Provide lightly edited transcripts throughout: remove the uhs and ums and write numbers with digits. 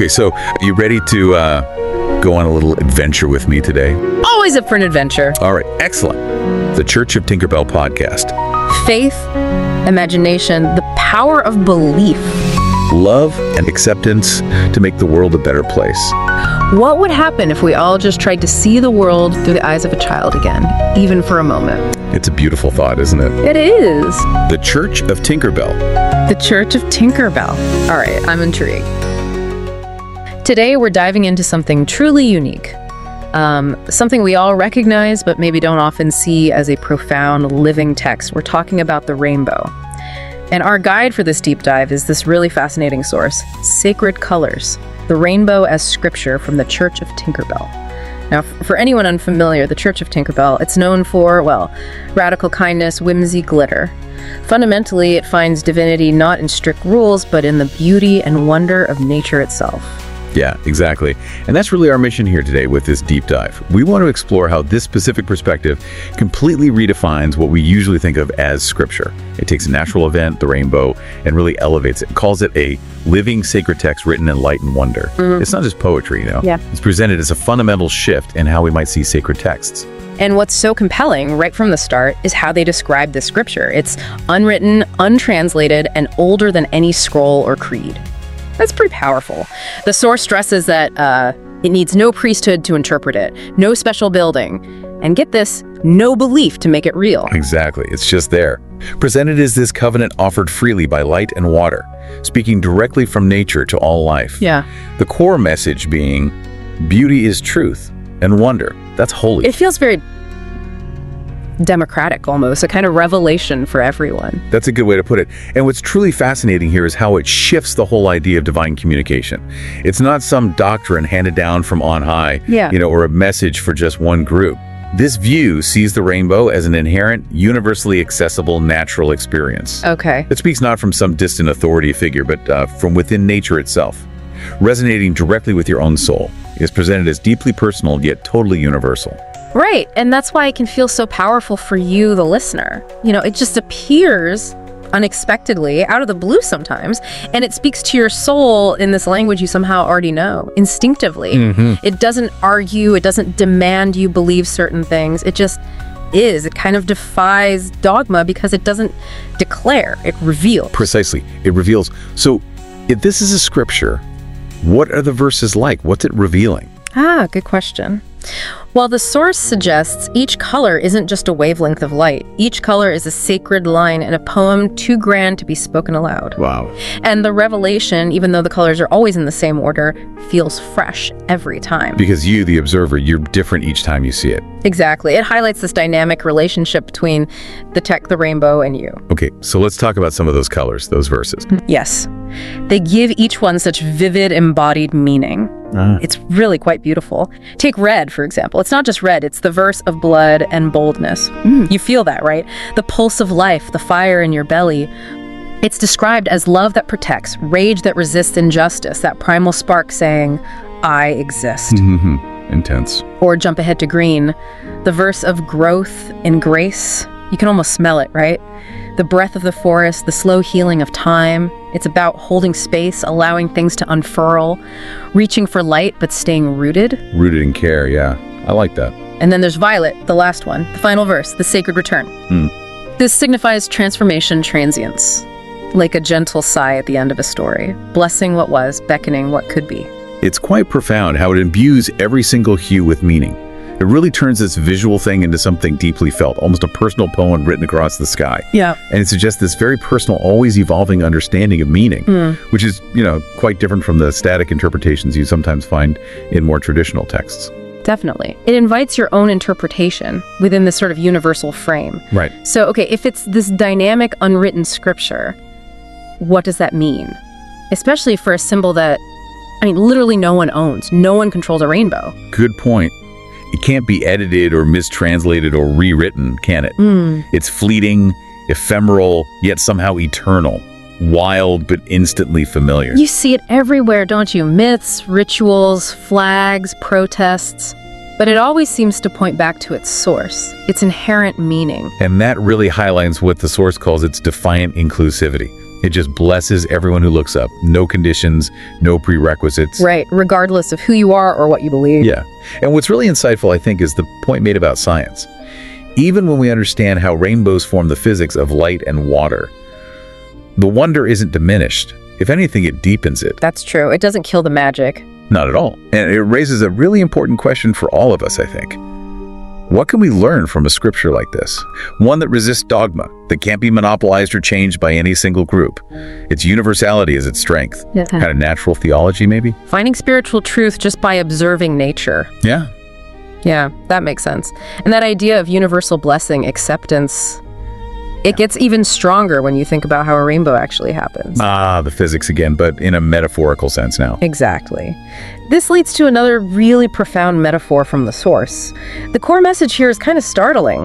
Okay, so you ready to go on a little adventure with me today? Always up for an adventure. All right, excellent. The Church of Tinkerbell podcast. Faith, imagination, the power of belief. Love and acceptance to make the world a better place. What would happen if we all just tried to see the world through the eyes of a child again, even for a moment? It's a beautiful thought, isn't it? It is. The Church of Tinkerbell. The Church of Tinkerbell. All right, I'm intrigued. Today, we're diving into something truly unique. Something we all recognize, but maybe don't often see as a profound living text. We're talking about the rainbow. And our guide for this deep dive is this really fascinating source, Sacred Colors, the Rainbow as Scripture from the Church of Tinkerbell. Now, for anyone unfamiliar, the Church of Tinkerbell, it's known for, well, radical kindness, whimsy, glitter. Fundamentally, it finds divinity not in strict rules, but in the beauty and wonder of nature itself. Yeah, exactly. And that's really our mission here today with this deep dive. We want to explore how this specific perspective completely redefines what we usually think of as scripture. It takes a natural event, the rainbow, and really elevates it. It calls it a living sacred text written in light and wonder. It's not just poetry, you know? Yeah. It's presented as a fundamental shift in how we might see sacred texts. And what's so compelling right from the start is how they describe this scripture. It's unwritten, untranslated, and older than any scroll or creed. That's pretty powerful. The source stresses that it needs no priesthood to interpret it, no special building, and get this, no belief to make it real. Exactly. It's just there. Presented as this covenant offered freely by light and water, speaking directly from nature to all life. Yeah. The core message being, beauty is truth, and wonder, that's holy. It feels very democratic almost, a kind of revelation for everyone. That's a good way to put it. And what's truly fascinating here is how it shifts the whole idea of divine communication. It's not some doctrine handed down from on high, or a message for just one group. This view sees the rainbow as an inherent, universally accessible, natural experience. Okay. It speaks not from some distant authority figure, but from within nature itself. Resonating directly with your own soul. It is presented as deeply personal, yet totally universal. Right, and that's why it can feel so powerful for you, the listener. You know, it just appears unexpectedly, out of the blue sometimes, and it speaks to your soul in this language you somehow already know, instinctively. It doesn't argue, it doesn't demand you believe certain things, it just is. It kind of defies dogma because it doesn't declare, it reveals. Precisely, it reveals. So, if this is a scripture, what are the verses like? What's it revealing? Ah, good question. Well, the source suggests each color isn't just a wavelength of light. Each color is a sacred line in a poem too grand to be spoken aloud. Wow. And the revelation, even though the colors are always in the same order, feels fresh every time. Because you, the observer, you're different each time you see it. Exactly. It highlights this dynamic relationship between the rainbow, and you. Okay, so let's talk about some of those colors, those verses. Yes. They give each one such vivid, embodied meaning. It's really quite beautiful. Take red, for example. It's not just red, it's the verse of blood and boldness. You feel that, right? The pulse of life, the fire in your belly. It's described as love that protects, rage that resists injustice, that primal spark saying, I exist. Intense. Or jump ahead to green, the verse of growth and grace. You can almost smell it, right? The breath of the forest, the slow healing of time. It's about holding space, allowing things to unfurl, reaching for light, but staying rooted. Rooted in care, yeah. I like that. And then there's violet, the last one, the final verse, the sacred return. This signifies transformation, transience, like a gentle sigh at the end of a story, blessing what was, beckoning what could be. It's quite profound how it imbues every single hue with meaning. It really turns this visual thing into something deeply felt, almost a personal poem written across the sky. Yeah. And it suggests this very personal, always evolving understanding of meaning, which is, quite different from the static interpretations you sometimes find in more traditional texts. Definitely. It invites your own interpretation within this sort of universal frame. Right. So, okay, if it's this dynamic, unwritten scripture, what does that mean? Especially for a symbol that, literally no one owns. No one controls a rainbow. Good point. It can't be edited or mistranslated or rewritten, can it? It's fleeting, ephemeral, yet somehow eternal. Wild, but instantly familiar. You see it everywhere, don't you? Myths, rituals, flags, protests. But it always seems to point back to its source, its inherent meaning. And that really highlights what the source calls its defiant inclusivity. It just blesses everyone who looks up. No conditions, no prerequisites. Right, regardless of who you are or what you believe. Yeah. And what's really insightful, I think, is the point made about science. Even when we understand how rainbows form the physics of light and water, the wonder isn't diminished. If anything, it deepens it. That's true. It doesn't kill the magic. Not at all. And it raises a really important question for all of us, I think. What can we learn from a scripture like this? One that resists dogma, that can't be monopolized or changed by any single group. Its universality is its strength. Yeah. Kind of natural theology, maybe? Finding spiritual truth just by observing nature. Yeah. Yeah, that makes sense. And that idea of universal blessing, acceptance, it gets even stronger when you think about how a rainbow actually happens. Ah, the physics again, but in a metaphorical sense now. Exactly. This leads to another really profound metaphor from the source. The core message here is kind of startling.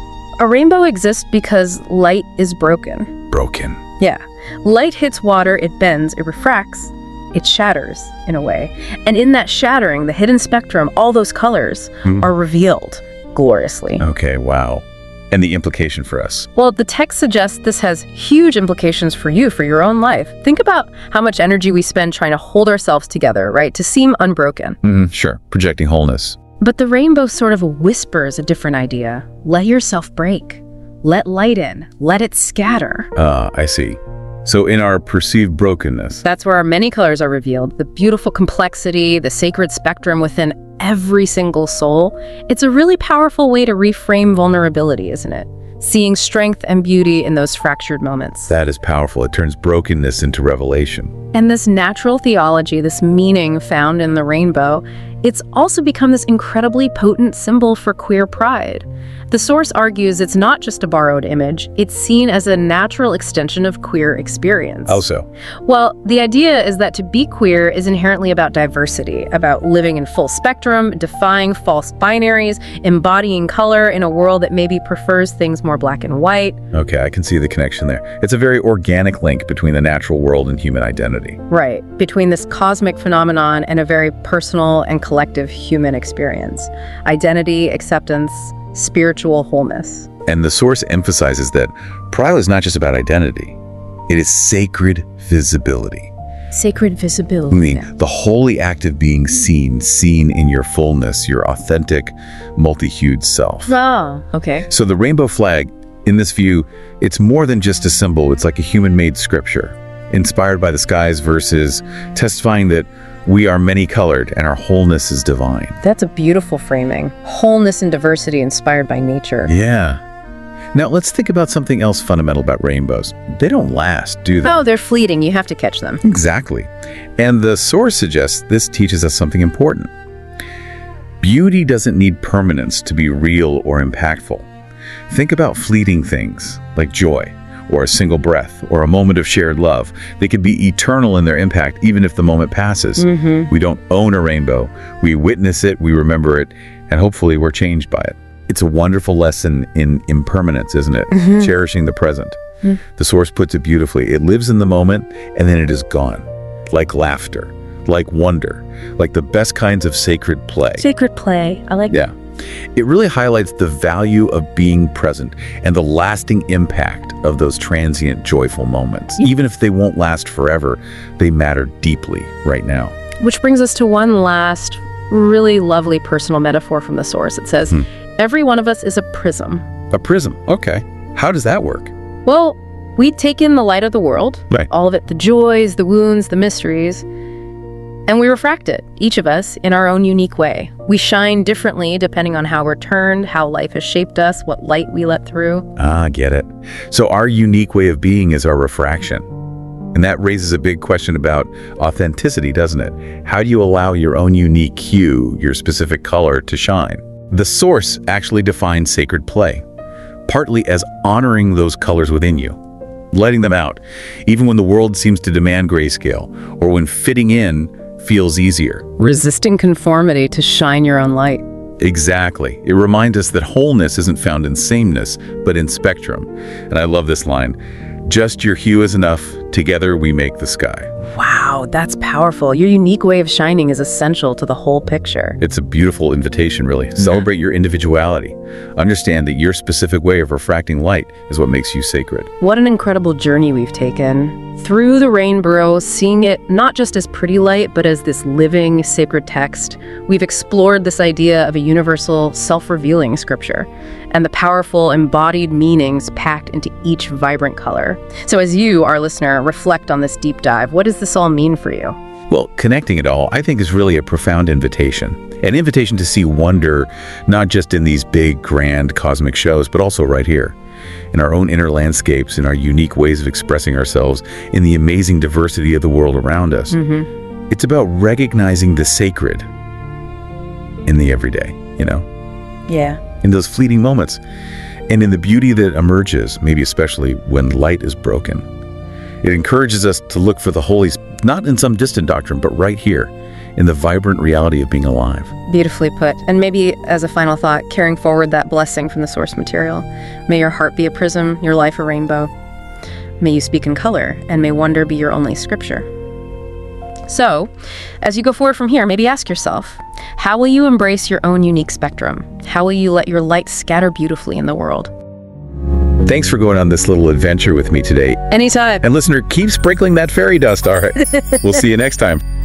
A rainbow exists because light is broken. Broken. Yeah. Light hits water, it bends, it refracts, it shatters in a way. And in that shattering, the hidden spectrum, all those colors, are revealed gloriously. Okay, wow. And the implication for us? Well, the text suggests this has huge implications for you, for your own life. Think about how much energy we spend trying to hold ourselves together, right? To seem unbroken. Sure, projecting wholeness. But the rainbow sort of whispers a different idea. Let yourself break. Let light in. Let it scatter. I see. So in our perceived brokenness. That's where our many colors are revealed. The beautiful complexity, the sacred spectrum within every single soul. It's a really powerful way to reframe vulnerability, isn't it? Seeing strength and beauty in those fractured moments. That is powerful. It turns brokenness into revelation. And this natural theology, this meaning found in the rainbow, it's also become this incredibly potent symbol for queer pride. The source argues it's not just a borrowed image, it's seen as a natural extension of queer experience. How so? Well, the idea is that to be queer is inherently about diversity, about living in full spectrum, defying false binaries, embodying color in a world that maybe prefers things more black and white. Okay, I can see the connection there. It's a very organic link between the natural world and human identity. Right, between this cosmic phenomenon and a very personal and collective human experience. Identity, acceptance, spiritual wholeness. And the source emphasizes that Pride is not just about identity. It is sacred visibility. Sacred visibility. I mean, the holy act of being seen in your fullness, your authentic, multi-hued self. Oh, okay. So the rainbow flag, in this view, it's more than just a symbol. It's like a human-made scripture, inspired by the skies verses, testifying that we are many-colored and our wholeness is divine. That's a beautiful framing. Wholeness and diversity inspired by nature. Yeah. Now, let's think about something else fundamental about rainbows. They don't last, do they? Oh, they're fleeting. You have to catch them. Exactly. And the source suggests this teaches us something important. Beauty doesn't need permanence to be real or impactful. Think about fleeting things like joy, or a single breath, or a moment of shared love. They can be eternal in their impact, even if the moment passes. We don't own a rainbow. We witness it, we remember it, and hopefully we're changed by it. It's a wonderful lesson in impermanence, isn't it? Cherishing the present. The source puts it beautifully. It lives in the moment, and then it is gone. Like laughter, like wonder, like the best kinds of sacred play. Sacred play. I like that. Yeah. It really highlights the value of being present and the lasting impact of those transient, joyful moments. Even if they won't last forever, they matter deeply right now. Which brings us to one last really lovely personal metaphor from the source. It says, every one of us is a prism. A prism. Okay. How does that work? Well, we take in the light of the world, Right. all of it, the joys, the wounds, the mysteries, and we refract it, each of us, in our own unique way. We shine differently depending on how we're turned, how life has shaped us, what light we let through. Ah, get it. So our unique way of being is our refraction. And that raises a big question about authenticity, doesn't it? How do you allow your own unique hue, your specific color, to shine? The source actually defines sacred play, partly as honoring those colors within you, letting them out, even when the world seems to demand grayscale, or when fitting in feels easier. Resisting conformity to shine your own light. Exactly. It reminds us that wholeness isn't found in sameness, but in spectrum. And I love this line, just your hue is enough, together we make the sky. Wow. Wow, that's powerful. Your unique way of shining is essential to the whole picture. It's a beautiful invitation, really. Celebrate your individuality. Understand that your specific way of refracting light is what makes you sacred. What an incredible journey we've taken. Through the rainbow, seeing it not just as pretty light, but as this living, sacred text, we've explored this idea of a universal, self-revealing scripture and the powerful embodied meanings packed into each vibrant color. So as you, our listener, reflect on this deep dive, what does this all mean for you? Well, connecting it all, I think, is really a profound invitation. An invitation to see wonder, not just in these big, grand cosmic shows, but also right here, in our own inner landscapes, in our unique ways of expressing ourselves, in the amazing diversity of the world around us. It's about recognizing the sacred in the everyday, Yeah. in those fleeting moments, and in the beauty that emerges, maybe especially when light is broken. It encourages us to look for the holy, not in some distant doctrine, but right here, in the vibrant reality of being alive. Beautifully put. And maybe as a final thought, carrying forward that blessing from the source material. May your heart be a prism, your life a rainbow. May you speak in color, and may wonder be your only scripture. So, as you go forward from here, maybe ask yourself, how will you embrace your own unique spectrum? How will you let your light scatter beautifully in the world? Thanks for going on this little adventure with me today. Anytime. And listener, keep sprinkling that fairy dust, all right? We'll see you next time.